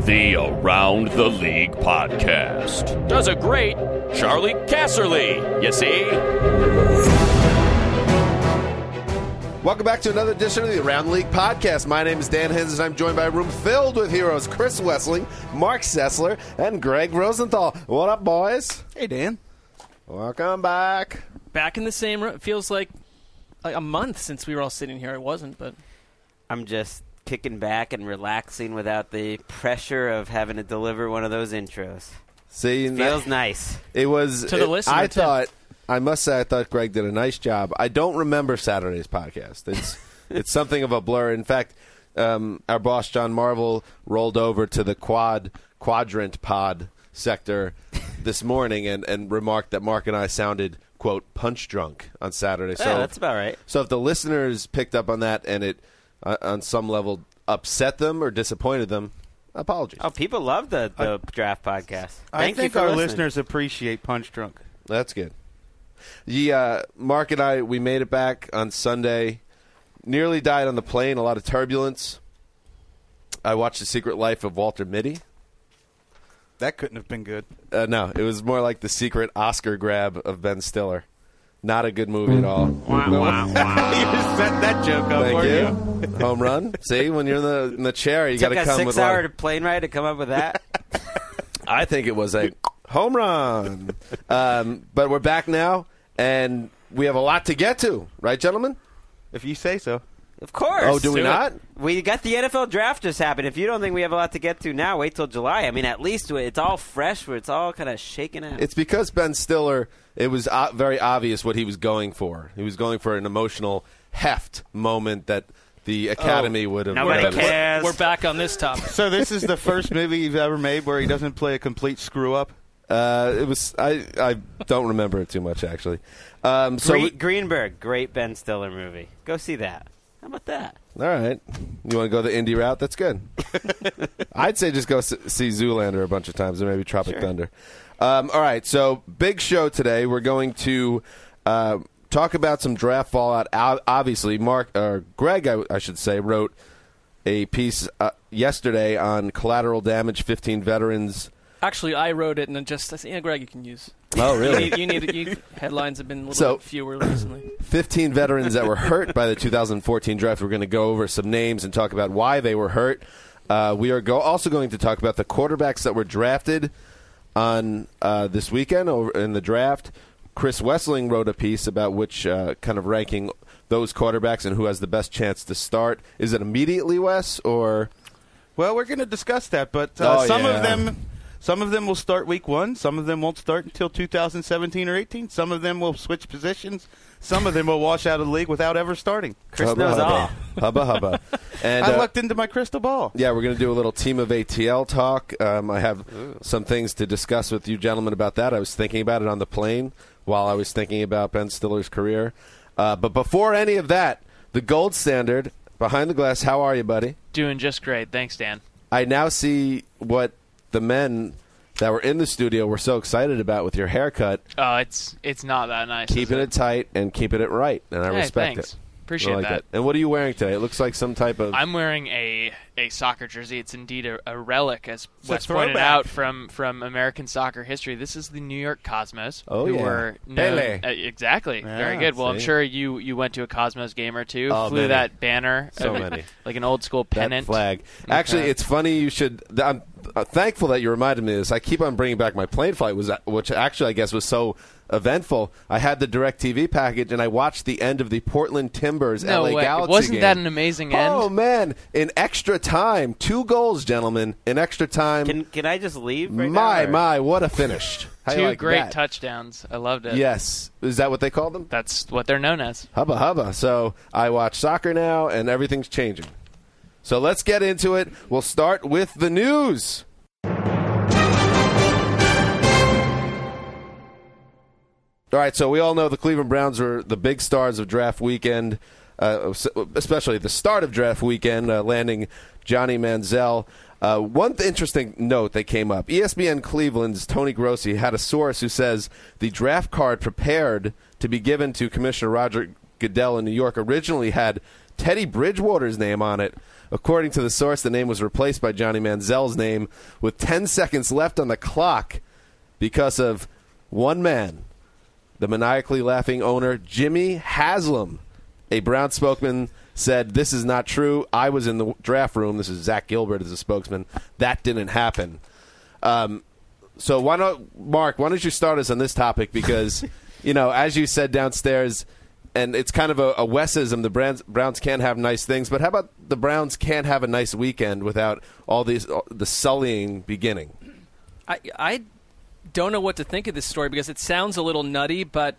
The Around the League podcast. Does a great Charlie Casserly, you see? Welcome back to another edition of the Around the League podcast. My name is Dan Hins, and I'm joined by a room filled with heroes Chris Wesseling, Mark Sessler, and Greg Rosenthal. What up, boys? Hey, Dan. Welcome back. Back in the same room. It feels like a month since we were all sitting here. It wasn't, but I'm just kicking back and relaxing without the pressure of having to deliver one of those intros. See, feels nice. It was to the listener. I must say, I thought Greg did a nice job. I don't remember Saturday's podcast. It's something of a blur. In fact, our boss John Marvel rolled over to the quadrant pod sector this morning and remarked that Mark and I sounded, quote, punch drunk on Saturday. Yeah, that's about right. So if the listeners picked up on that and it on some level upset them or disappointed them, apologies. Oh, people love the draft podcast. I think our listeners appreciate Punch Drunk. That's good. Mark and I, we made it back on Sunday. Nearly died on the plane. A lot of turbulence. I watched The Secret Life of Walter Mitty. That couldn't have been good. No, it was more like the secret Oscar grab of Ben Stiller. Not a good movie at all. Wow, wow, wow. You set that joke up for you. Home run. See, when you're in the chair, you got to come with a 6-hour plane ride to come up with that? I think it was a home run. But we're back now, and we have a lot to get to. Right, gentlemen? If you say so. Of course. Oh, do we not? We got the NFL draft just happened. If you don't think we have a lot to get to now, wait till July. I mean, at least it's all fresh, where it's all kind of shaken out. It's because Ben Stiller, it was very obvious what he was going for. He was going for an emotional heft moment that the Academy would have. Nobody cares. We're back on this topic. So this is the first movie you've ever made where he doesn't play a complete screw-up? It was. I don't remember it too much, actually. Greenberg, great Ben Stiller movie. Go see that. How about that? All right. You want to go the indie route? That's good. I'd say just go see Zoolander a bunch of times, or maybe Tropic Thunder. All right. So big show today. We're going to talk about some draft fallout. Obviously, Greg, I should say, wrote a piece yesterday on collateral damage, 15 veterans. Actually, I wrote it, and then Greg, you can use. Oh, really? You headlines have been a little bit fewer recently. 15 veterans that were hurt by the 2014 draft. We're going to go over some names and talk about why they were hurt. We are also going to talk about the quarterbacks that were drafted on this weekend in the draft. Chris Wesseling wrote a piece about which kind of ranking those quarterbacks and who has the best chance to start. Is it immediately, Wes, or? Well, we're going to discuss that, but some of them will start week 1. Some of them won't start until 2017 or 18. Some of them will switch positions. Some of them will wash out of the league without ever starting. Chris knows all. Hubba, hubba. And, I looked into my crystal ball. Yeah, we're going to do a little Team of ATL talk. I have some things to discuss with you gentlemen about that. I was thinking about it on the plane while I was thinking about Ben Stiller's career. But before any of that, the gold standard, Behind the Glass, how are you, buddy? Doing just great. Thanks, Dan. I now see what the men that were in the studio were so excited about with your haircut. Oh, it's not that nice. Keeping it tight and keeping it right, and I respect thanks. it. Appreciate that. And what are you wearing today? It looks like some type of... I'm wearing a soccer jersey. It's indeed a relic, as Wes throwback. pointed out, from American soccer history. This is the New York Cosmos. Oh, who yeah. were known, Pele. Exactly. Yeah, very good. Well, I'm see? sure you went to a Cosmos game or two. Oh, flew many. that banner. So many. Like an old school pennant. That flag. Actually, it's funny you should... I'm thankful that you reminded me of this. I keep on bringing back my plane flight, which actually I guess was so eventful. I had the DirecTV package, and I watched the end of the Portland Timbers No LA way. Galaxy Wasn't game. that an amazing end? Oh, man. In extra time. 2 goals, gentlemen. In extra time. Can I just leave right now? My, what a finish. How you 2 like great that? touchdowns. I loved it. Yes. Is that what they call them? That's what they're known as. Hubba hubba. So I watch soccer now, and everything's changing. So let's get into it. We'll start with the news. All right, so we all know the Cleveland Browns are the big stars of draft weekend, especially the start of draft weekend, landing Johnny Manziel. One interesting note that came up, ESPN Cleveland's Tony Grossi had a source who says the draft card prepared to be given to Commissioner Roger Goodell in New York originally had Teddy Bridgewater's name on it, According to the source, the name was replaced by Johnny Manziel's name with 10 seconds left on the clock because of one man, the maniacally laughing owner, Jimmy Haslam. A Brown spokesman said, "This is not true. I was in the draft room." This is Zach Gilbert as a spokesman. That didn't happen. So Mark, why don't you start us on this topic? Because, as you said downstairs, and it's kind of a Wesism, the Browns can't have nice things. But how about the Browns can't have a nice weekend without the sullying beginning? I don't know what to think of this story because it sounds a little nutty, but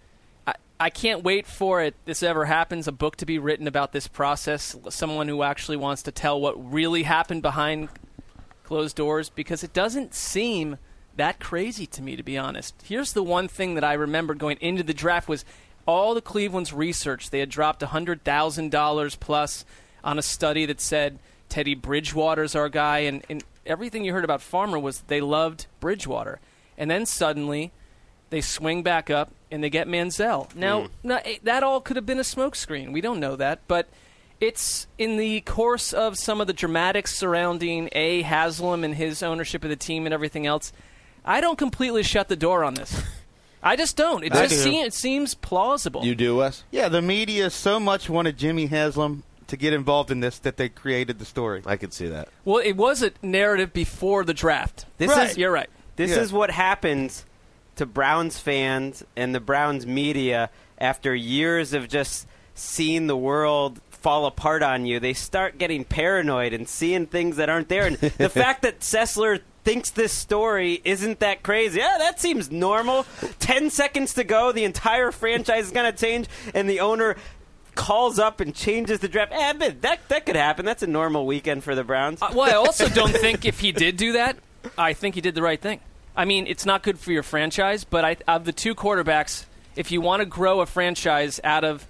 I can't wait for it. This ever happens, a book to be written about this process, someone who actually wants to tell what really happened behind closed doors, because it doesn't seem that crazy to me, to be honest. Here's the one thing that I remember going into the draft was all the Cleveland's research. They had dropped $100,000 plus on a study that said Teddy Bridgewater's our guy, and everything you heard about Farmer was they loved Bridgewater. And then suddenly they swing back up and they get Manziel. Now, that all could have been a smokescreen. We don't know that, but it's in the course of some of the dramatics surrounding Haslam and his ownership of the team and everything else. I don't completely shut the door on this. I just don't. It seems plausible. You do, Wes? Yeah, the media so much wanted Jimmy Haslam to get involved in this that they created the story. I could see that. Well, it was a narrative before the draft. You're right. This is what happens to Browns fans and the Browns media after years of just seeing the world fall apart on you. They start getting paranoid and seeing things that aren't there. And the fact that Sessler thinks this story isn't that crazy. Yeah, that seems normal. 10 seconds to go, the entire franchise is going to change, and the owner calls up and changes the draft. That could happen. That's a normal weekend for the Browns. Well, I also don't think if he did do that, I think he did the right thing. I mean, it's not good for your franchise, but of the two quarterbacks, if you want to grow a franchise out of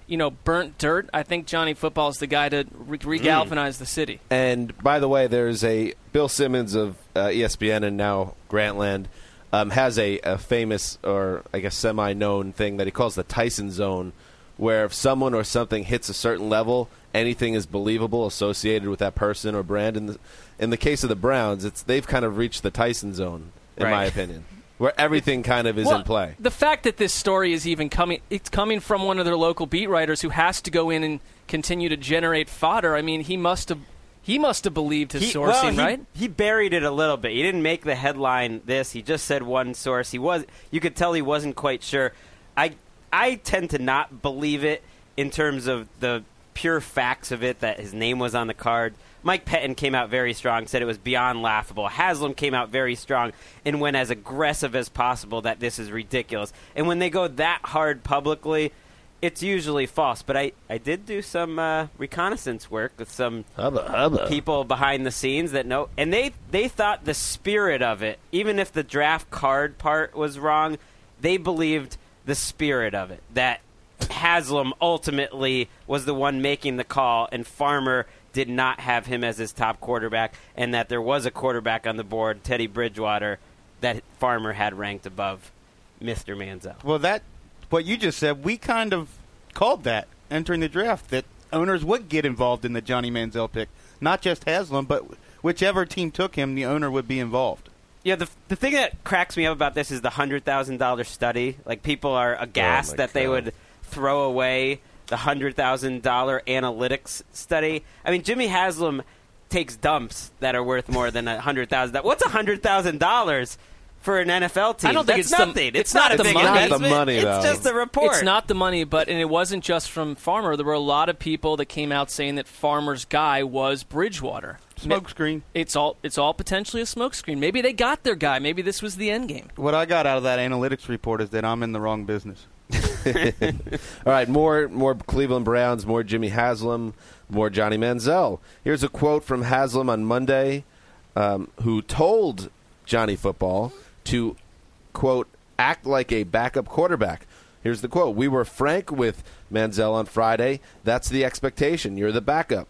burnt dirt, I think Johnny Football is the guy to re-galvanize the city. And by the way, there's a Bill Simmons of ESPN and now Grantland has a famous, or I guess semi-known thing that he calls the Tyson zone, where if someone or something hits a certain level, anything is believable associated with that person or brand. In the case of the Browns, they've kind of reached the Tyson zone, in my opinion, where everything kind of is in play. The fact that this story is even it's coming from one of their local beat writers who has to go in and continue to generate fodder. I mean, he must have believed his sourcing, right? He buried it a little bit. He didn't make the headline this. He just said one source. You could tell he wasn't quite sure. I tend to not believe it in terms of the pure facts of it, that his name was on the card. Mike Pettin came out very strong, said it was beyond laughable. Haslam came out very strong and went as aggressive as possible that this is ridiculous. And when they go that hard publicly, it's usually false. But I did do some reconnaissance work with some people behind the scenes that know. And they thought the spirit of it, even if the draft card part was wrong, they believed the spirit of it, that Haslam ultimately was the one making the call and Farmer did not have him as his top quarterback, and that there was a quarterback on the board, Teddy Bridgewater, that Farmer had ranked above Mr. Manziel. Well, what you just said, we kind of called that entering the draft, that owners would get involved in the Johnny Manziel pick. Not just Haslam, but whichever team took him, the owner would be involved. Yeah, the thing that cracks me up about this is the $100,000 study. Like, people are aghast that they would throw away the $100,000 analytics study. I mean, Jimmy Haslam takes dumps that are worth more than $100,000. What's $100,000 for an NFL team? I don't think That's it's nothing. It's not a the big money. investment. It's not the money, though. It's just a report. It's not the money, and it wasn't just from Farmer. There were a lot of people that came out saying that Farmer's guy was Bridgewater. Smokescreen. It's all potentially a smokescreen. Maybe they got their guy. Maybe this was the end game. What I got out of that analytics report is that I'm in the wrong business. All right, more Cleveland Browns, more Jimmy Haslam, more Johnny Manziel. Here's a quote from Haslam on Monday, who told Johnny Football to, quote, act like a backup quarterback. Here's the quote. "We were frank with Manziel on Friday. That's the expectation. You're the backup.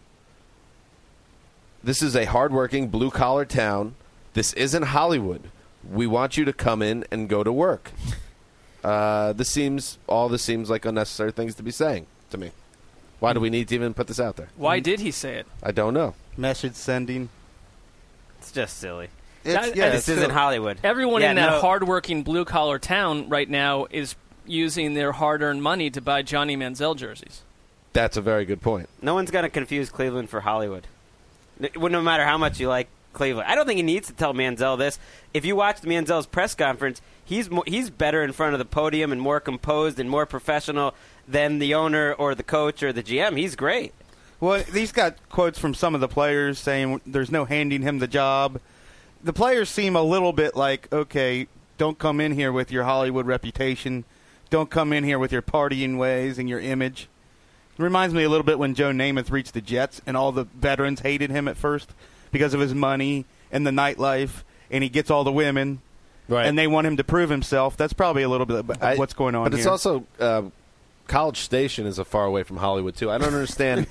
This is a hardworking, blue-collar town. This isn't Hollywood. We want you to come in and go to work." This seems like unnecessary things to be saying to me. Why do we need to even put this out there? Why did he say it? I don't know. Message sending. It's just silly. This isn't Hollywood. Everyone in that hardworking blue-collar town right now is using their hard-earned money to buy Johnny Manziel jerseys. That's a very good point. No one's going to confuse Cleveland for Hollywood. No matter how much you like Cleveland. I don't think he needs to tell Manziel this. If you watched Manziel's press conference, he's better in front of the podium and more composed and more professional than the owner or the coach or the GM. He's great. Well, he's got quotes from some of the players saying there's no handing him the job. The players seem a little bit like, okay, don't come in here with your Hollywood reputation. Don't come in here with your partying ways and your image. It reminds me a little bit when Joe Namath reached the Jets and all the veterans hated him at first because of his money and the nightlife, and he gets all the women, right? And they want him to prove himself. That's probably a little bit of what's going on here. But it's also College Station is a far away from Hollywood, too. I don't understand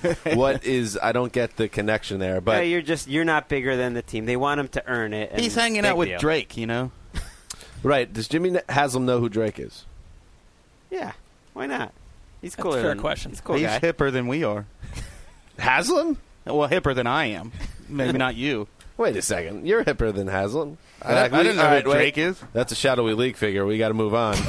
I don't get the connection there. But you're not bigger than the team. They want him to earn it. He's hanging out with Drake, you know? Right. Does Jimmy Haslam know who Drake is? Yeah. Why not? He's That's cooler. a fair question. He's a cool He's guy. hipper than we are. Haslam? Well, hipper than I am. Maybe not you. Wait a second. You're hipper than Haslam. I didn't know who Drake is. That's a shadowy league figure. We got to move on.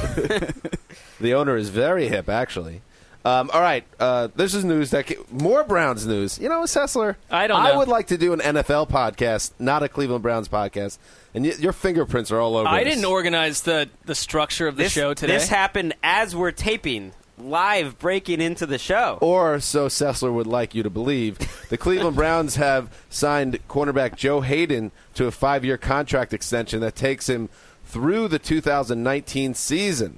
The owner is very hip, actually. All right. This is news more Browns news. You know, Sessler, I don't know. I would like to do an NFL podcast, not a Cleveland Browns podcast. And your fingerprints are all over I this. didn't organize the structure of the show today. This happened as we're taping, live breaking into the show. Or so Sessler would like you to believe. The Cleveland Browns have signed cornerback Joe Hayden to a 5-year contract extension that takes him through the 2019 season.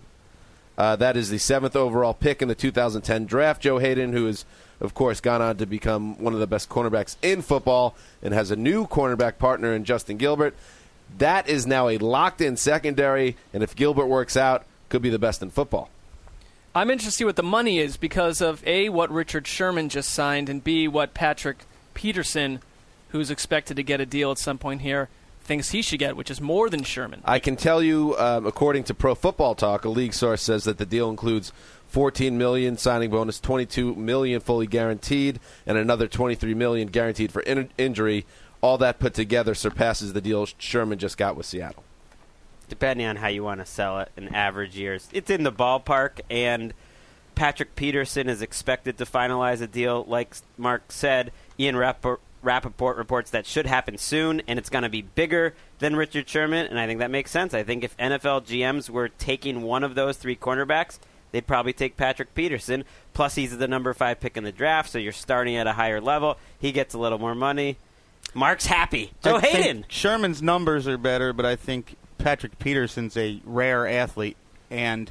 That is the 7th overall pick in the 2010 draft. Joe Hayden, who has, of course, gone on to become one of the best cornerbacks in football and has a new cornerback partner in Justin Gilbert. That is now a locked-in secondary, and if Gilbert works out, could be the best in football. I'm interested to see what the money is because of, A, what Richard Sherman just signed, and B, what Patrick Peterson, who's expected to get a deal at some point here, thinks he should get, which is more than Sherman. I can tell you, according to Pro Football Talk, a league source says that the deal includes $14 million signing bonus, $22 million fully guaranteed, and another $23 million guaranteed for injury. All that put together surpasses the deal Sherman just got with Seattle. Depending on how you want to sell it in average years. It's in the ballpark, and Patrick Peterson is expected to finalize a deal. Like Mark said, Ian Rappaport reports that should happen soon, and it's going to be bigger than Richard Sherman, and I think that makes sense. I think if NFL GMs were taking one of those 3 cornerbacks, they'd probably take Patrick Peterson. Plus, he's the number 5 pick in the draft, so you're starting at a higher level. He gets a little more money. Mark's happy. Joe Hayden. Sherman's numbers are better, but I think Patrick Peterson's a rare athlete, and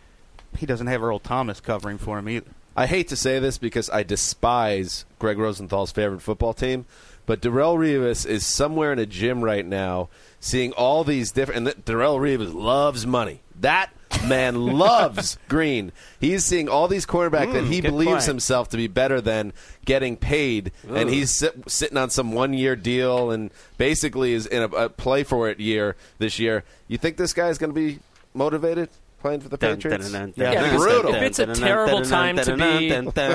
he doesn't have Earl Thomas covering for him either. I hate to say this because I despise Greg Rosenthal's favorite football team, but Darrelle Revis is somewhere in a gym right now seeing all these different – and Darrelle Revis loves money. That man loves green. He's seeing all these cornerbacks that he believes himself to be better than getting paid, and he's sitting on some 1-year deal and basically is in a play-for-it year this year. You think this guy's going to be motivated playing for the Patriots? Yeah, brutal. If it's a terrible time to be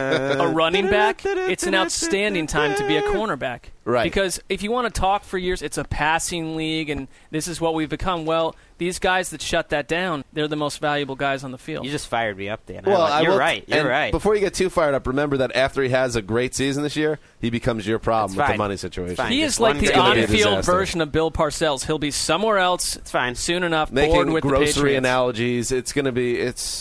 a running back, it's an outstanding time to be a cornerback. Right. Because if you want to talk for years, it's a passing league, and this is what we've become. Well, these guys that shut that down, they're the most valuable guys on the field. You just fired me up, Dan. Well, you're right. You're right. Before you get too fired up, remember that after he has a great season this year, he becomes your problem with the money situation. He is like the on-field version of Bill Parcells. He'll be somewhere else. It's fine. Soon enough. Making bored with grocery the Patriots. analogies. It's gonna be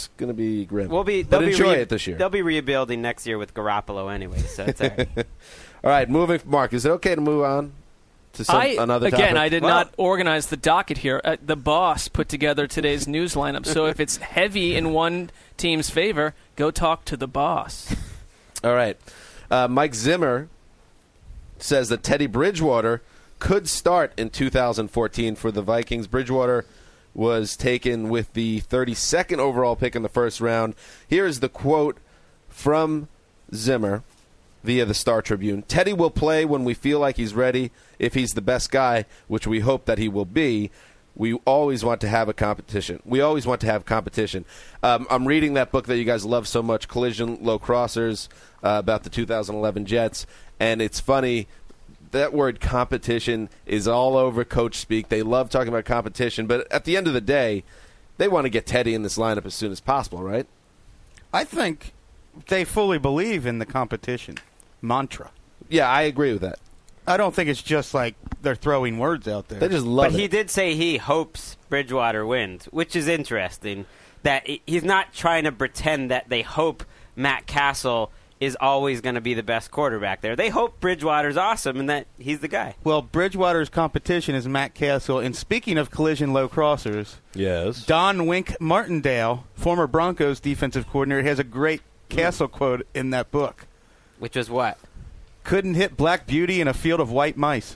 grim. They'll enjoy it this year. They'll be rebuilding next year with Garoppolo anyway, so it's all right. All right, Mark, is it okay to move on to another topic? Again, I did not organize the docket here. The boss put together today's news lineup, so if it's heavy in one team's favor, go talk to the boss. All right. Mike Zimmer says that Teddy Bridgewater could start in 2014 for the Vikings. Bridgewater was taken with the 32nd overall pick in the first round. Here is the quote from Zimmer via the Star Tribune. Teddy will play when we feel like he's ready. If he's the best guy, which we hope that he will be, we always want to have a competition. We always want to have competition. I'm reading that book that you guys love so much, Collision Low Crossers, about the 2011 Jets, and it's funny. That word competition is all over coach speak. They love talking about competition, but at the end of the day, they want to get Teddy in this lineup as soon as possible, right? I think they fully believe in the competition mantra. Yeah, I agree with that. I don't think it's just like they're throwing words out there. They just love it. But he did say he hopes Bridgewater wins, which is interesting. That he's not trying to pretend that they hope Matt Castle is always going to be the best quarterback there. They hope Bridgewater's awesome and that he's the guy. Well, Bridgewater's competition is Matt Castle. And speaking of Collision Low Crossers, Yes. Don Wink Martindale, former Broncos defensive coordinator, has a great Castle quote in that book. Which is what? Couldn't hit Black Beauty in a field of white mice.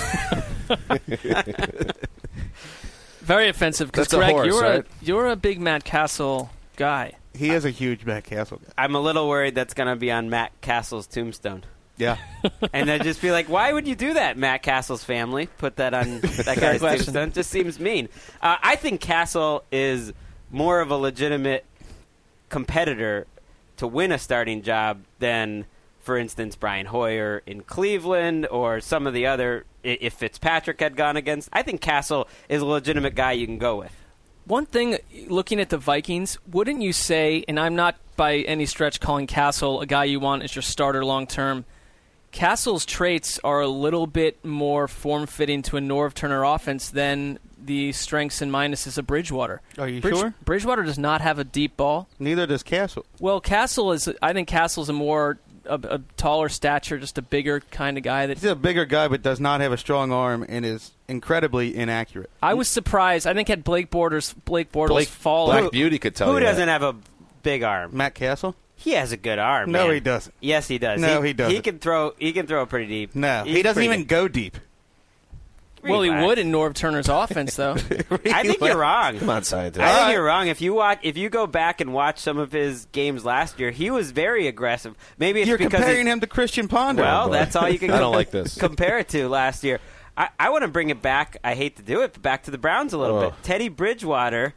Very offensive because, That's a Greg, horse, you're a big Matt Castle guy. He is a huge Matt Castle guy. I'm a little worried that's going to be on Matt Castle's tombstone. Yeah. And they'd just be like, why would you do that, Matt Castle's family? Put that on that guy's tombstone. Just seems mean. I think Castle is more of a legitimate competitor to win a starting job than, for instance, Brian Hoyer in Cleveland or some of the other, if Fitzpatrick had gone against. I think Castle is a legitimate guy you can go with. One thing, looking at the Vikings, wouldn't you say, and I'm not by any stretch calling Castle a guy you want as your starter long term, Castle's traits are a little bit more form-fitting to a Norv Turner offense than the strengths and minuses of Bridgewater. Are you sure? Bridgewater does not have a deep ball. Neither does Castle. Well, I think Castle's a taller stature, just a bigger kind of guy. He's a bigger guy but does not have a strong arm and is incredibly inaccurate. I was surprised. I think had Blake Bortles fall. Black Beauty could tell Who you doesn't that. have a big arm? Matt Castle? He has a good arm. No, man. he doesn't. Yes, he does. No, he doesn't. He can throw pretty deep. No, He's he doesn't pretty even good. go deep. Well, he Relax. would in Norv Turner's offense, though. I think you're wrong. Come on, scientist. I think you're wrong. If you go back and watch some of his games last year, he was very aggressive. Maybe it's You're because comparing him to Christian Ponder. Well, boy. that's all you can I don't like this. compare it to last year. I want to bring it back. I hate to do it, but back to the Browns a little Oh. bit. Teddy Bridgewater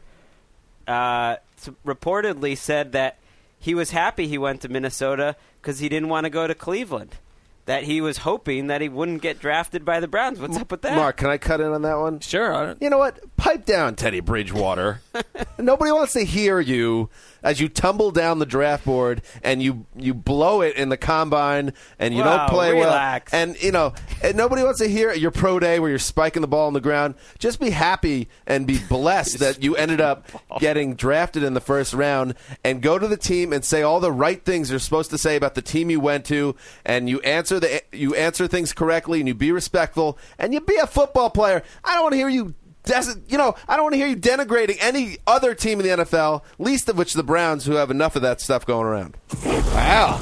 reportedly said that he was happy he went to Minnesota because he didn't want to go to Cleveland. That he was hoping that he wouldn't get drafted by the Browns. What's up with that? Mark, can I cut in on that one? Sure. You know what? Pipe down, Teddy Bridgewater. Nobody wants to hear you as you tumble down the draft board and you blow it in the combine and you Wow, don't play relax. well. And, and nobody wants to hear your pro day where you're spiking the ball on the ground. Just be happy and be blessed that you ended up getting drafted in the first round and go to the team and say all the right things you're supposed to say about the team you went to, and you answer things correctly and you be respectful and you be a football player. I don't want to hear you I don't want to hear you denigrating any other team in the NFL, least of which the Browns, who have enough of that stuff going around. Wow.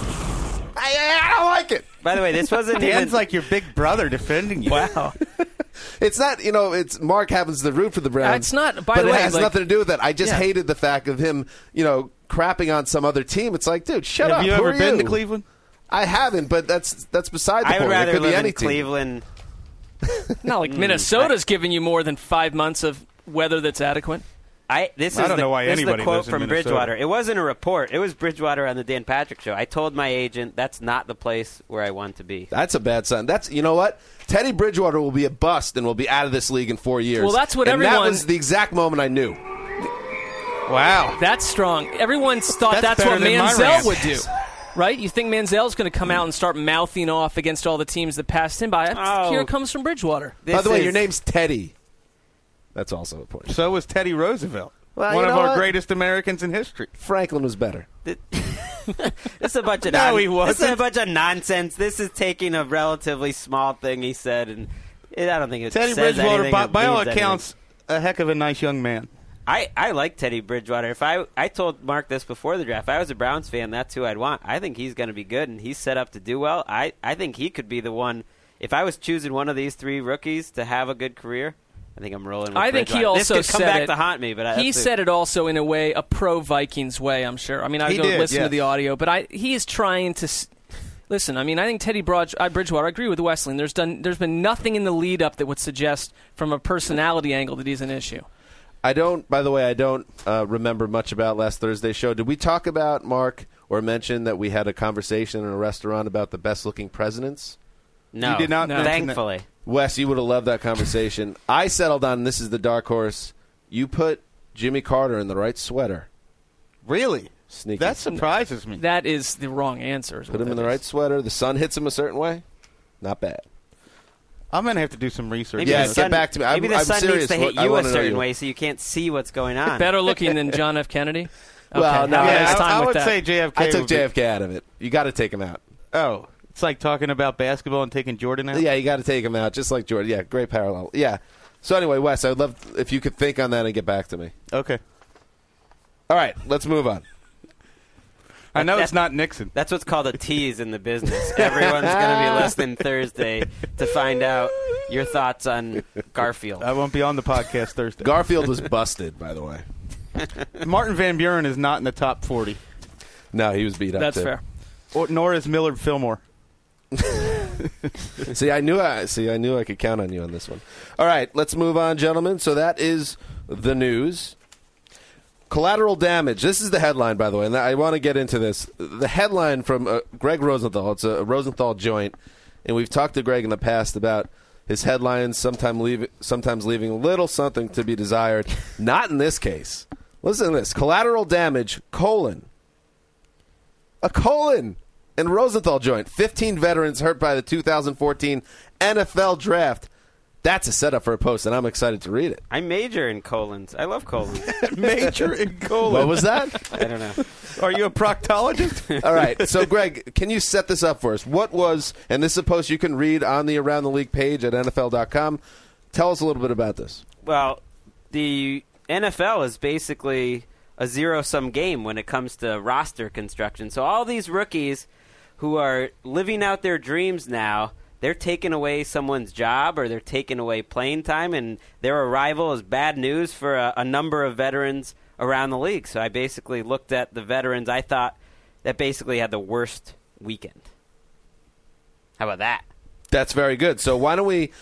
I don't like it. By the way, this wasn't Dan's even like your big brother defending you. wow. It's not, it's Mark happens to root for the Browns. It's not, by but the it way, has like- nothing to do with that. I just Yeah. hated the fact of him, crapping on some other team. It's like, dude, shut up. Have you Who ever are been you? to Cleveland? I haven't, but that's beside the I point. would rather it could be live any in team. Cleveland. Not like Minnesota's giving you more than 5 months of weather that's adequate. This I is don't the, know why this is the anybody quote lives in from Minnesota. Bridgewater. It wasn't a report. It was Bridgewater on the Dan Patrick Show. I told my agent that's not the place where I want to be. That's a bad sign. You know what? Teddy Bridgewater will be a bust and will be out of this league in 4 years. Well, that's what and everyone- that was the exact moment I knew. Wow. That's strong. Everyone's thought That's that's what better than my Manziel rant. would do. Right? You think Manziel's going to come out and start mouthing off against all the teams that passed him by? Oh. Here it comes from Bridgewater. By the way, This your is- name's Teddy. That's also a point. So was Teddy Roosevelt. Well, one you of know our what? greatest Americans in history. Franklin was better. It's a bunch of No, he This is wasn't. a bunch of nonsense. This is taking a relatively small thing he said, and I don't think it Teddy says Bridgewater, anything by, or by all means anything. accounts, a heck of a nice young man. I like Teddy Bridgewater. If I told Mark this before the draft, if I was a Browns fan, that's who I'd want. I think he's going to be good, and he's set up to do well. I think he could be the one. If I was choosing one of these three rookies to have a good career, I think I'm rolling with I think he Bridgewater. also this could come said back it. to haunt me, but He said it also in a way, a pro-Vikings way, I'm sure. I mean, I He go did, listen to yes. the audio, but he is trying to Listen, I mean, I think Teddy Bridgewater, I agree with Wesleyan. There's been nothing in the lead-up that would suggest from a personality angle that he's an issue. I don't remember much about last Thursday's show. Did we talk about, Mark, or mention that we had a conversation in a restaurant about the best-looking presidents? No. You did not mention that. Thankfully. Wes, you would have loved that conversation. I settled on, this is the dark horse, you put Jimmy Carter in the right sweater. Really? Sneaky. That surprises me. That is the wrong answer. Put him in the right sweater. The sun hits him a certain way. Not bad. I'm going to have to do some research. Maybe Yeah, the sun, get back to me. Maybe the I'm sun serious. needs to hit I you a wanna know certain you. way so you can't see what's going on. Better looking than John F. Kennedy? Well, no, How yeah, much time I with would that? say JFK. I took would be- JFK out of it. You got to take him out. Oh, it's like talking about basketball and taking Jordan out? Yeah, you got to take him out, just like Jordan. Yeah, great parallel. Yeah. So anyway, Wes, I would love if you could think on that and get back to me. Okay. All right, let's move on. I know it's not Nixon. That's what's called a tease in the business. Everyone's going to be listening Thursday to find out your thoughts on Garfield. I won't be on the podcast Thursday. Garfield was busted, by the way. Martin Van Buren is not in the top 40. No, he was beat up. That's too. fair. Nor is Millard Fillmore. See, I knew I could count on you on this one. All right, let's move on, gentlemen. So that is the news. Collateral damage. This is the headline, by the way, and I want to get into this. The headline from Greg Rosenthal. It's a Rosenthal joint, and we've talked to Greg in the past about his headlines sometimes leaving a little something to be desired. Not in this case. Listen to this. Collateral damage, a colon. And Rosenthal joint. 15 veterans hurt by the 2014 NFL Draft. That's a setup for a post, and I'm excited to read it. I major in colons. I love colons. Major in colon. What was that? I don't know. Are you a proctologist? All right. So, Greg, can you set this up for us? What was, and this is a post you can read on the Around the League page at NFL.com. Tell us a little bit about this. Well, the NFL is basically a zero-sum game when it comes to roster construction. So all these rookies who are living out their dreams now, they're taking away someone's job or they're taking away playing time, and their arrival is bad news for a number of veterans around the league. So I basically looked at the veterans I thought that basically had the worst weekend. How about that? That's very good. So why don't we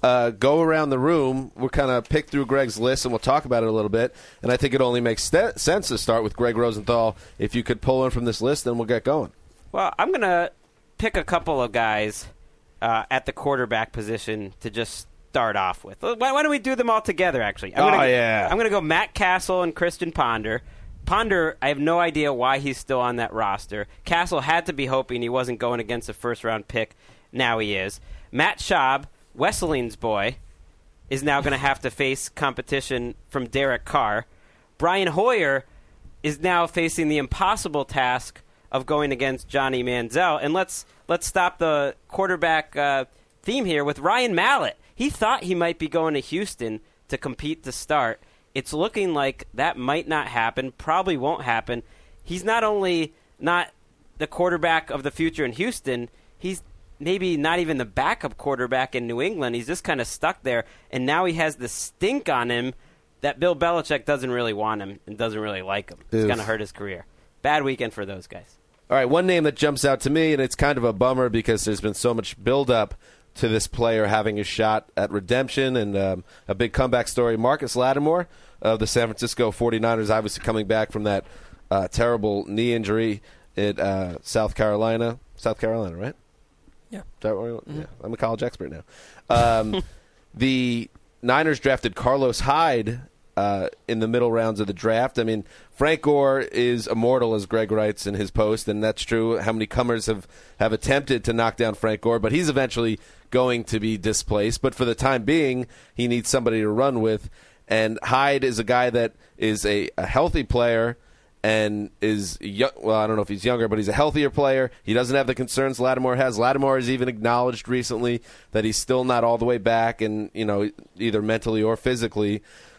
go around the room? We'll kind of pick through Greg's list, and we'll talk about it a little bit. And I think it only makes sense to start with Greg Rosenthal. If you could pull in from this list, then we'll get going. Well, I'm going to pick a couple of guys at the quarterback position to just start off with. Why don't we do them all together, actually? I'm going to go Matt Castle and Christian Ponder. Ponder, I have no idea why he's still on that roster. Castle had to be hoping he wasn't going against a first-round pick. Now he is. Matt Schaub, Wesleyan's boy, is now going to have to face competition from Derek Carr. Brian Hoyer is now facing the impossible task of going against Johnny Manziel. And let's stop the quarterback theme here with Ryan Mallett. He thought he might be going to Houston to compete to start. It's looking like that might not happen, probably won't happen. He's not only not the quarterback of the future in Houston, he's maybe not even the backup quarterback in New England. He's just kind of stuck there, and now he has the stink on him that Bill Belichick doesn't really want him and doesn't really like him. It's going to hurt his career. Bad weekend for those guys. All right, one name that jumps out to me, and it's kind of a bummer because there's been so much build-up to this player having a shot at redemption and a big comeback story. Marcus Lattimore of the San Francisco 49ers, obviously coming back from that terrible knee injury at South Carolina. South Carolina, right? Yeah. Is that where yeah. I'm a college expert now. The Niners drafted Carlos Hyde in the middle rounds of the draft. I mean, Frank Gore is immortal, as Greg writes in his post, and that's true. How many comers have attempted to knock down Frank Gore, but he's eventually going to be displaced. But for the time being, he needs somebody to run with. And Hyde is a guy that is a healthy player and is young, well, I don't know if he's younger, but he's a healthier player. He doesn't have the concerns Lattimore has. Lattimore has even acknowledged recently that he's still not all the way back, and either mentally or physically.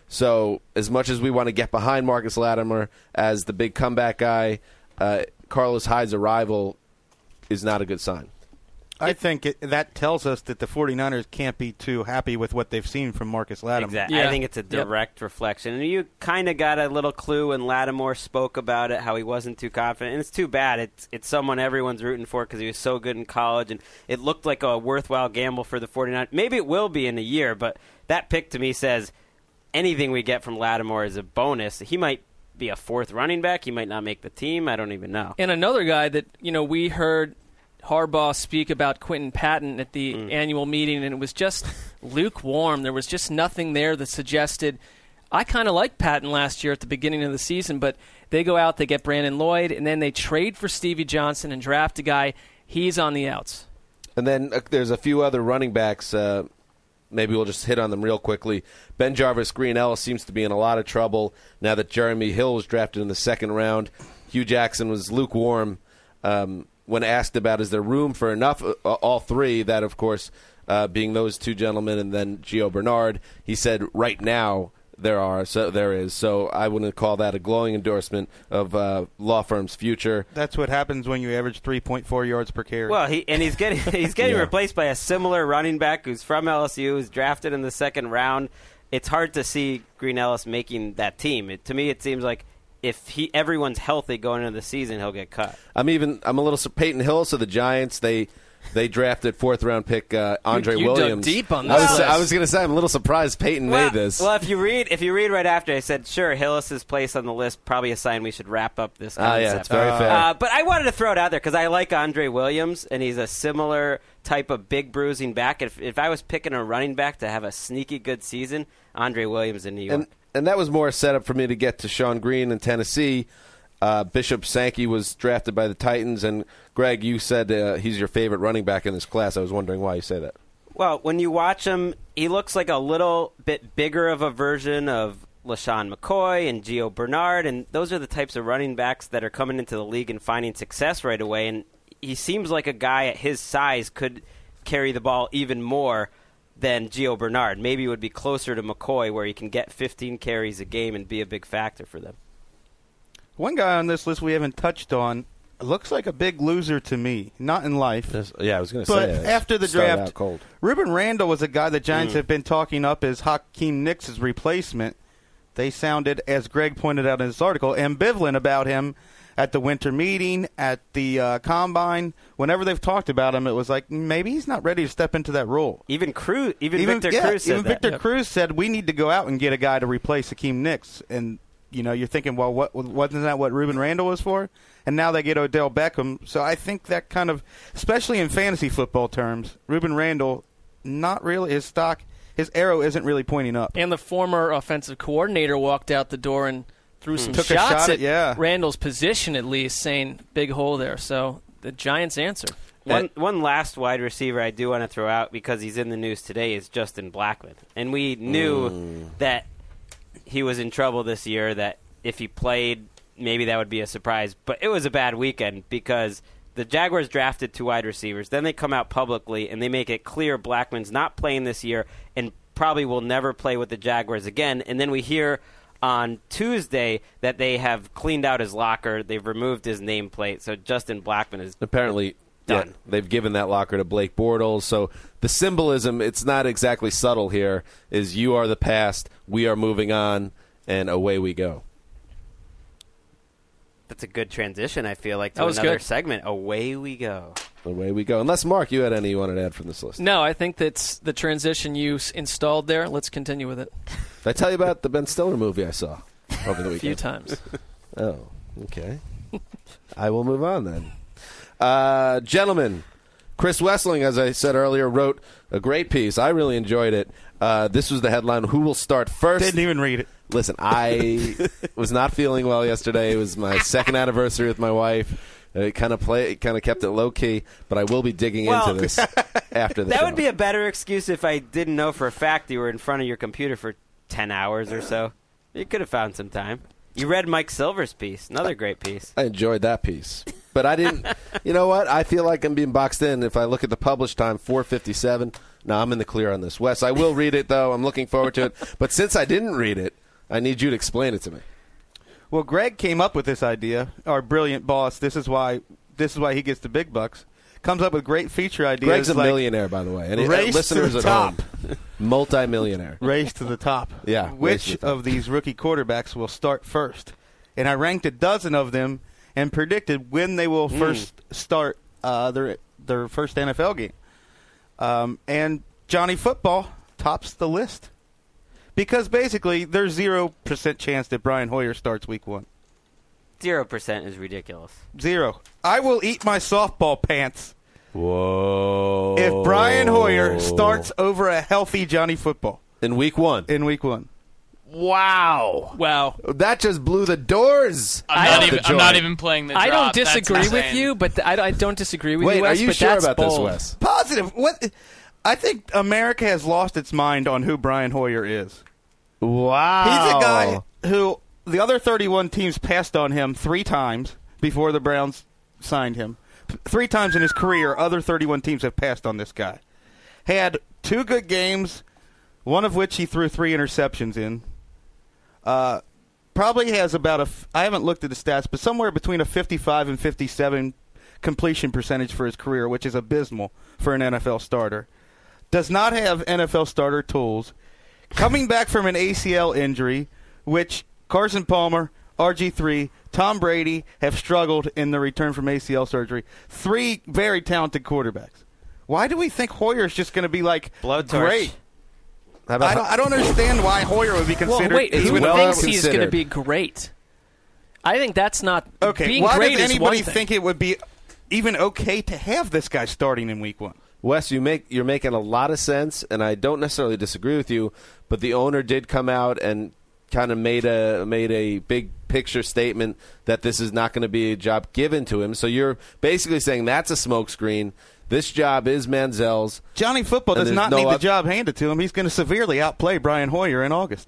So as much as we want to get behind Marcus Lattimore as the big comeback guy, Carlos Hyde's arrival is not a good sign. I think that tells us that the 49ers can't be too happy with what they've seen from Marcus Lattimore. Exactly. Yeah. I think it's a direct reflection. And you kind of got a little clue when Lattimore spoke about it, how he wasn't too confident. And it's too bad. It's someone everyone's rooting for because he was so good in college, and it looked like a worthwhile gamble for the 49ers. Maybe it will be in a year, but that pick to me says anything we get from Lattimore is a bonus. He might be a fourth running back. He might not make the team. I don't even know. And another guy that, we heard Harbaugh speak about Quentin Patton at the annual meeting, and it was just lukewarm. There was just nothing there that suggested. I kind of liked Patton last year at the beginning of the season, but they go out, they get Brandon Lloyd, and then they trade for Stevie Johnson and draft a guy. He's on the outs. And then there's a few other running backs. Maybe we'll just hit on them real quickly. Ben Jarvis Green Ellis seems to be in a lot of trouble now that Jeremy Hill was drafted in the second round. Hugh Jackson was lukewarm when asked about is there room for enough, all three, that, of course, being those two gentlemen and then Gio Bernard. He said right now there is. So I wouldn't call that a glowing endorsement of law firm's future. That's what happens when you average 3.4 yards per carry. Well, he's getting replaced by a similar running back who's from LSU, who's drafted in the second round. It's hard to see Green Ellis making that team. To me, it seems like if everyone's healthy going into the season, he'll get cut. I'm a little Peyton Hill. So the Giants they drafted fourth-round pick Andre you Williams. Dug deep on this. I was going to say I'm a little surprised Peyton made this. Well, if you read right after, I said sure, Hillis's place on the list, probably a sign we should wrap up this concept. Yeah, it's very fair. But I wanted to throw it out there because I like Andre Williams, and he's a similar type of big bruising back. If I was picking a running back to have a sneaky good season, Andre Williams in New York. And that was more set up for me to get to Sean Green in Tennessee. Bishop Sankey was drafted by the Titans, and Greg, you said he's your favorite running back in this class. I was wondering why you say that. Well, when you watch him, he looks like a little bit bigger of a version of LaShawn McCoy and Gio Bernard, and those are the types of running backs that are coming into the league and finding success right away, and he seems like a guy at his size could carry the ball even more than Gio Bernard. Maybe it would be closer to McCoy where he can get 15 carries a game and be a big factor for them. One guy on this list we haven't touched on looks like a big loser to me. Not in life. I was going to but say. But after the draft, cold. Ruben Randall was a guy the Giants have been talking up as Hakeem Nicks' replacement. They sounded, as Greg pointed out in his article, ambivalent about him at the winter meeting, at the combine. Whenever they've talked about him, it was like maybe he's not ready to step into that role. Even Victor Cruz said that. Victor Cruz said we need to go out and get a guy to replace Hakeem Nicks. And you're thinking, well, wasn't that what Ruben Randall was for? And now they get Odell Beckham. So I think that kind of, especially in fantasy football terms, Ruben Randall, not really his stock. His arrow isn't really pointing up. And the former offensive coordinator walked out the door and threw some Took shots a shot at Randall's position, at least, saying big hole there. So the Giants answer. One last wide receiver I do want to throw out because he's in the news today is Justin Blackmon. And we knew that he was in trouble this year, that if he played, maybe that would be a surprise. But it was a bad weekend because the Jaguars drafted 2 wide receivers. Then they come out publicly and they make it clear Blackmon's not playing this year and probably will never play with the Jaguars again. And then we hear on Tuesday that they have cleaned out his locker. They've removed his nameplate. So Justin Blackmon is apparently done. Yeah, they've given that locker to Blake Bortles. So the symbolism, it's not exactly subtle here, is you are the past, we are moving on, and away we go. That's a good transition, I feel like, to another segment. Away we go. Away we go. Unless, Mark, you had any you wanted to add from this list? No, I think that's the transition you installed there. Let's continue with it. Did I tell you about the Ben Stiller movie I saw over the weekend? A few times. Oh, okay. I will move on then. Gentlemen, Chris Wessling, as I said earlier, wrote a great piece. I really enjoyed it. This was the headline, Who Will Start First? Didn't even read it. Listen, I was not feeling well yesterday. It was my second anniversary with my wife. It kind of kept it low key, but I will be digging into this after the show. That would be a better excuse if I didn't know for a fact you were in front of your computer for 10 hours or so. You could have found some time. You read Mike Silver's piece, another great piece. I enjoyed that piece. But I didn't, you know what? I feel like I'm being boxed in. If I look at the published time, 4:57. No, I'm in the clear on this. Wes, I will read it, though. I'm looking forward to it. But since I didn't read it, I need you to explain it to me. Well, Greg came up with this idea. Our brilliant boss. This is why he gets the big bucks. comes up with great feature ideas. Greg's a like millionaire, by the way. And race listeners to the at top. home, multi-millionaire. Race to the top. Yeah, race Which to the top. of these rookie quarterbacks will start first? And I ranked a dozen of them and predicted when they will first start their first NFL game. And Johnny Football tops the list. Because basically, there's 0% chance that Brian Hoyer starts week 1. 0% is ridiculous. 0. I will eat my softball pants Whoa. if Brian Hoyer starts over a healthy Johnny Football in week 1. in week 1. Wow. Wow. That just blew the doors. I'm not even playing the drop. I don't That's disagree with insane. you, but I don't disagree with Wait, you, Wes, are you but sure that's about this, bold. Wes? Positive. What? I think America has lost its mind on who Brian Hoyer is. Wow. He's a guy who the other 31 teams passed on him 3 times before the Browns signed him. 3 times in his career, other 31 teams have passed on this guy. Had 2 good games, one of which he threw 3 interceptions in. Probably has about I haven't looked at the stats, but somewhere between a 55 and 57 completion percentage for his career, which is abysmal for an NFL starter. Does not have NFL starter tools. Coming back from an ACL injury, which Carson Palmer, RG3, Tom Brady have struggled in the return from ACL surgery. 3 very talented quarterbacks. Why do we think Hoyer's just going to be like Blowtorch. great? How about I don't understand why Hoyer would be considered. Well, wait, It's who well thinks he's going to considered. be great? I think that's not Okay, being why great does is anybody one thing. think it would be even okay to have this guy starting in week 1? Wes, you're making a lot of sense, and I don't necessarily disagree with you, but the owner did come out and kind of made a big picture statement that this is not going to be a job given to him. So you're basically saying that's a smokescreen. This job is Manziel's. Johnny Football And does there's not no need the oth- job handed to him. He's going to severely outplay Brian Hoyer in August.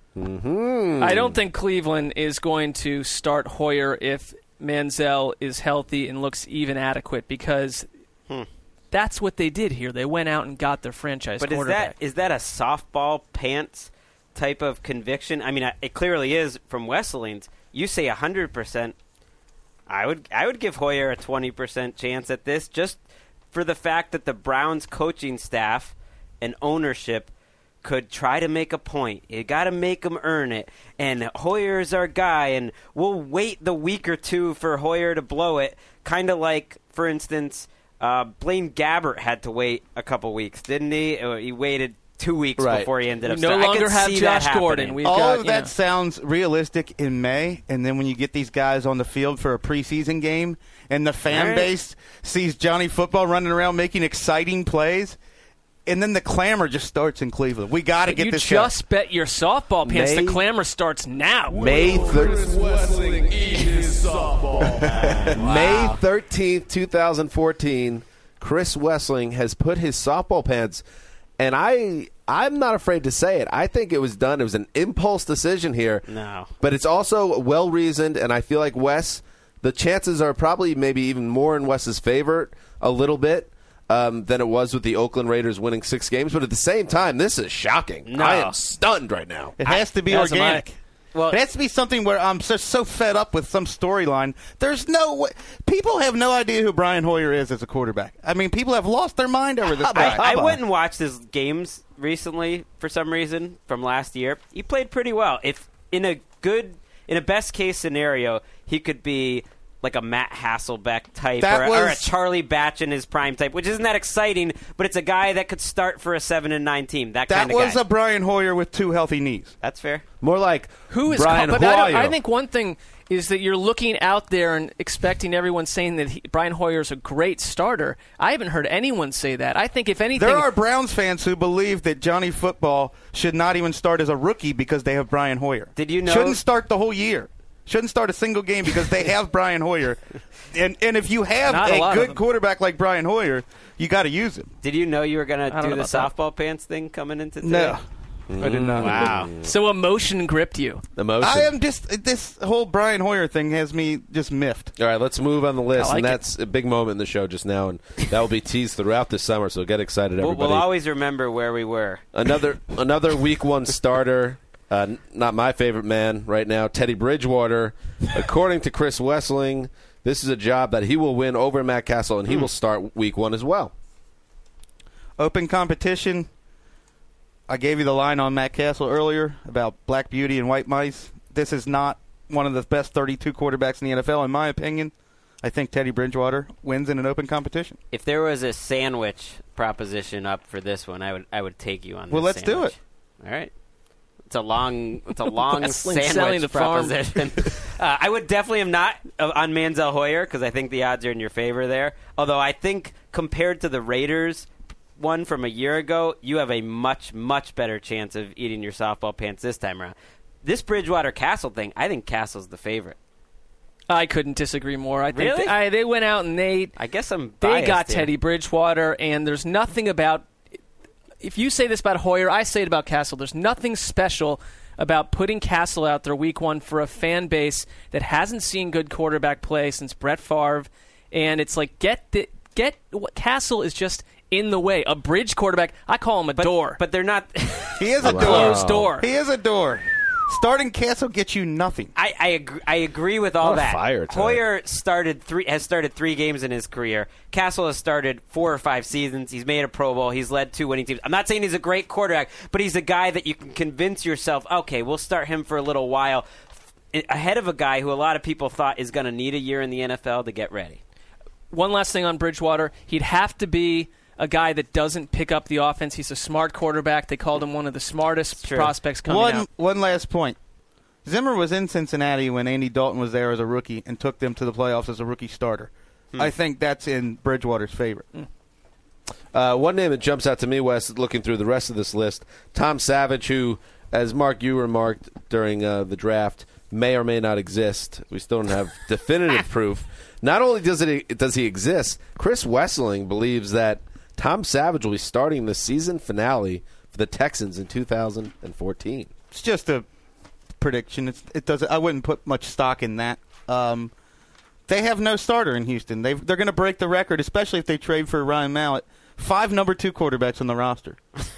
I don't think Cleveland is going to start Hoyer if Manziel is healthy and looks even adequate because that's what they did here. They went out and got their franchise But quarterback. is that a softball pants type of conviction? I mean, it clearly is from Wesseling's. You say 100%. I would give Hoyer a 20% chance at this, just for the fact that the Browns coaching staff and ownership could try to make a point. You got to make them earn it. And Hoyer's our guy, and we'll wait the week or 2 for Hoyer to blow it. Kind of like, for instance, Blaine Gabbert had to wait a couple weeks, didn't he? He waited 2 weeks Right. before he ended up no starting. I longer could have see Josh that Gordon. happening. We've All got, of that sounds realistic in May, and then when you get these guys on the field for a preseason game and the fan Right. base sees Johnny Football running around making exciting plays, and then the clamor just starts in Cleveland. We got to get you this just bet your softball pants. May- The clamor starts now. May 13th, 2014, Chris Wessling has put his softball pants, and I'm not afraid to say it. I think it was done. It was an impulse decision here. No. But it's also well-reasoned, and I feel like Wes, the chances are probably maybe even more in Wes's favor a little bit than it was with the Oakland Raiders winning 6 games. But at the same time, this is shocking. No. I am stunned right now. It has to be As am I. organic. Well, It has to be something where I'm so fed up with some storyline. There's no way. People have no idea who Brian Hoyer is as a quarterback. I mean, people have lost their mind over this guy. I went and watched his games recently for some reason from last year. He played pretty well. If in a best case scenario, he could be like a Matt Hasselbeck type or a Charlie Batch in his prime type, which isn't that exciting, but it's a guy that could start for a 7-9 team. That kind of guy. was a Brian Hoyer with 2 healthy knees. That's fair. More like Who is Brian but Hoyer. I think one thing is that you're looking out there and expecting everyone saying that Brian Hoyer's a great starter. I haven't heard anyone say that. I think if anything, There are Browns fans who believe that Johnny Football should not even start as a rookie because they have Brian Hoyer. Did you know- Shouldn't start the whole year. Shouldn't start a single game because they have Brian Hoyer. And if you have Not a lot a of good them. quarterback like Brian Hoyer, you got to use him. Did you know you were going I to don't do know the about that. softball pants thing coming into today? No, I did not. Wow. so emotion gripped you. Emotion. I am just this whole Brian Hoyer thing has me just miffed. All right, let's move on the list. I like and it. that's a big moment in the show just now, and that will be teased throughout the summer, so get excited, We'll everybody. always remember where we were. Another week 1 starter, not my favorite man right now, Teddy Bridgewater. According to Chris Wessling, this is a job that he will win over Matt Castle, and he will start week 1 as well. Open competition. I gave you the line on Matt Castle earlier about Black Beauty and White Mice. This is not one of the best 32 quarterbacks in the NFL, in my opinion. I think Teddy Bridgewater wins in an open competition. If there was a sandwich proposition up for this one, I would take you on this. Well, let's sandwich. do it. All right. It's a long selling sandwich the farm. proposition. I would definitely am not on Manziel Hoyer because I think the odds are in your favor there. Although I think compared to the Raiders one from a year ago, you have a much, much better chance of eating your softball pants this time around. This Bridgewater-Castle thing, I think Castle's the favorite. I couldn't disagree more. I think Really? they went out and I guess I'm they biased got here. Teddy Bridgewater, and there's nothing about. If you say this about Hoyer, I say it about Castle. There's nothing special about putting Castle out there week 1 for a fan base that hasn't seen good quarterback play since Brett Favre, and it's like Castle is just in the way. A bridge quarterback, I call him a door. But they're not. He is a door. Closed door. He is a door. Starting Castle gets you nothing. I agree with all What a that. fire tonight. Hoyer has started 3 games in his career. Castle has started 4 or 5 seasons. He's made a Pro Bowl. He's led 2 winning teams. I'm not saying he's a great quarterback, but he's a guy that you can convince yourself, okay, we'll start him for a little while, ahead of a guy who a lot of people thought is going to need a year in the NFL to get ready. One last thing on Bridgewater. He'd have to be a guy that doesn't pick up the offense. He's a smart quarterback. They called him one of the smartest prospects coming out. One last point. Zimmer was in Cincinnati when Andy Dalton was there as a rookie and took them to the playoffs as a rookie starter. I think that's in Bridgewater's favor. One name that jumps out to me, Wes, looking through the rest of this list, Tom Savage, who, as Mark, you remarked during the draft, may or may not exist. We still don't have definitive proof. Not only does he exist, Chris Wesseling believes that Tom Savage will be starting the season finale for the Texans in 2014. It's just a prediction. It doesn't. I wouldn't put much stock in that. They have no starter in Houston. They're going to break the record, especially if they trade for Ryan Mallett. 5 number 2 quarterbacks on the roster.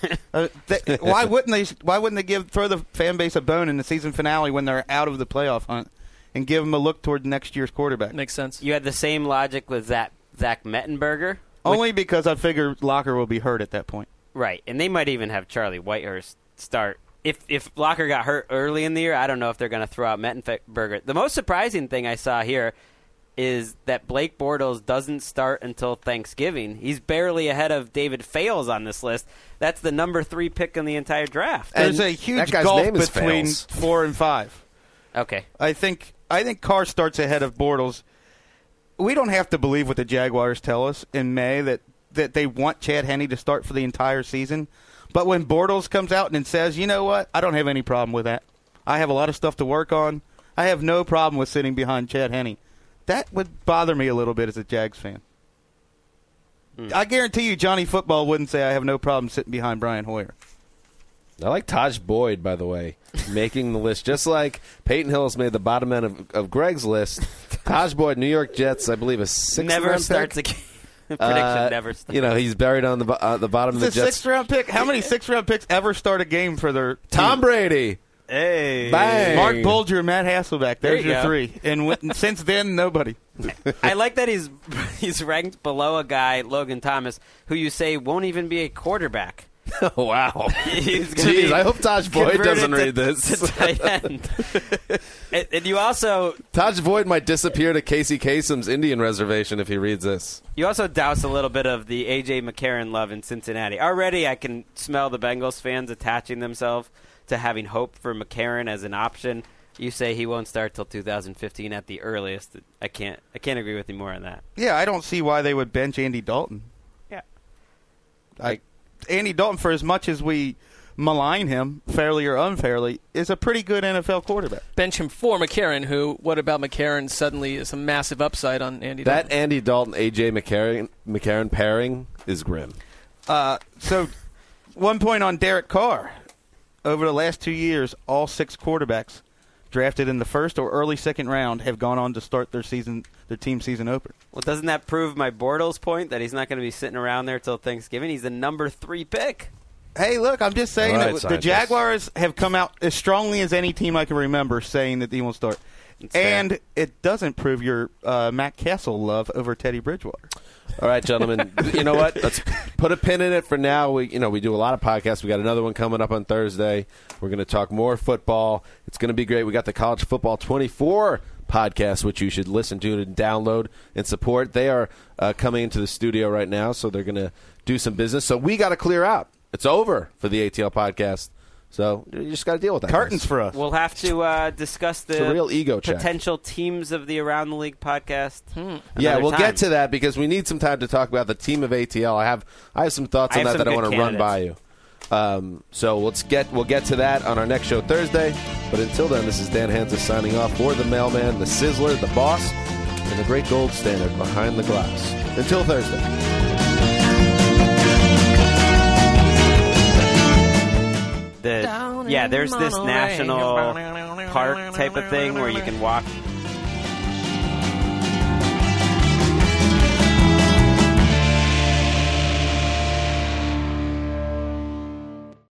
Why wouldn't they throw the fan base a bone in the season finale when they're out of the playoff hunt and give them a look toward next year's quarterback? Makes sense. You had the same logic with Zach Mettenberger? Only because I figure Locker will be hurt at that point. Right, and they might even have Charlie Whitehurst start. If Locker got hurt early in the year, I don't know if they're going to throw out Mettenberger. The most surprising thing I saw here is that Blake Bortles doesn't start until Thanksgiving. He's barely ahead of David Fales on this list. That's the number 3 pick in the entire draft. There's And a huge that guy's gulf name is between Fales. 4 and 5. Okay. I think Carr starts ahead of Bortles. We don't have to believe what the Jaguars tell us in May that they want Chad Henne to start for the entire season. But when Bortles comes out and says, you know what, I don't have any problem with that. I have a lot of stuff to work on. I have no problem with sitting behind Chad Henne. That would bother me a little bit as a Jags fan. I guarantee you Johnny Football wouldn't say I have no problem sitting behind Brian Hoyer. I like Taj Boyd, by the way, making the list. Just like Peyton Hillis made the bottom end of Greg's list, Taj Boyd, New York Jets, I believe, a 6th Never round starts pick. a game. Prediction never starts. You know, he's buried on the bottom of the It's a Jets. 6th-round pick. How many 6th-round picks ever start a game for their Tom team? Brady. Hey. Bang. Mark Bulger, Matt Hasselbeck. There There's you your go. 3. And since then, nobody. I like that he's ranked below a guy, Logan Thomas, who you say won't even be a quarterback. Oh, wow. He's gonna Jeez, be I hope Taj Boyd converted doesn't to- read this. to tight end. and you also Taj Boyd might disappear to Casey Kasem's Indian reservation if he reads this. douse a little bit of the A.J. McCarron love in Cincinnati. Already I can smell the Bengals fans attaching themselves to having hope for McCarron as an option. You say he won't start till 2015 at the earliest. I can't agree with you more on that. Yeah, I don't see why they would bench Andy Dalton. Yeah. Andy Dalton, for as much as we malign him, fairly or unfairly, is a pretty good NFL quarterback. Bench him for McCarron, who, what about McCarron suddenly is a massive upside on Andy Dalton? That Andy Dalton, A.J. McCarron pairing is grim. So, 1 point on Derek Carr. Over the last 2 years, all 6 quarterbacks drafted in the first or early second round have gone on to start their team season opener. Well, doesn't that prove my Bortles point that he's not going to be sitting around there till Thanksgiving? He's the number 3 pick. Hey, look, I'm just saying All right, that the scientists. Jaguars have come out as strongly as any team I can remember saying that he won't start. And it doesn't prove your Matt Castle love over Teddy Bridgewater. All right, gentlemen. You know what? Let's put a pin in it for now. We do a lot of podcasts. We got another one coming up on Thursday. We're going to talk more football. It's going to be great. We got the College Football 24 podcast, which you should listen to and download and support. They are coming into the studio right now, so they're going to do some business. So we got to clear out. It's over for the ATL podcast. So you just got to deal with that. Curtains for us. We'll have to discuss the a real ego check. Potential teams of the Around the League podcast. Yeah, we'll time. get to that because we need some time to talk about the team of ATL. I have some thoughts on that I want to run by you. So we'll get to that on our next show Thursday. But until then, this is Dan Hanzus signing off for the mailman, the sizzler, the boss, and the great gold standard behind the glass. Until Thursday. There's this national park type of thing where you can walk